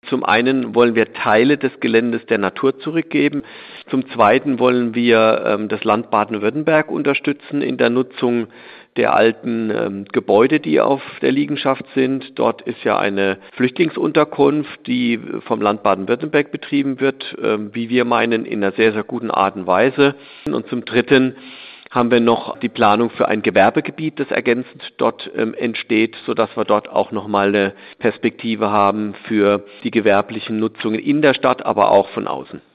Zum einen wollen wir Teile des Geländes der Natur zurückgeben. Zum Zweiten wollen wir das Land Baden-Württemberg unterstützen in der Nutzung der alten Gebäude, die auf der Liegenschaft sind. Dort ist ja eine Flüchtlingsunterkunft, die vom Land Baden-Württemberg betrieben wird, wie wir meinen, in einer sehr, sehr guten Art und Weise. Und zum Dritten haben wir noch die Planung für ein Gewerbegebiet, das ergänzend dort entsteht, sodass wir dort auch nochmal eine Perspektive haben für die gewerblichen Nutzungen in der Stadt, aber auch von außen.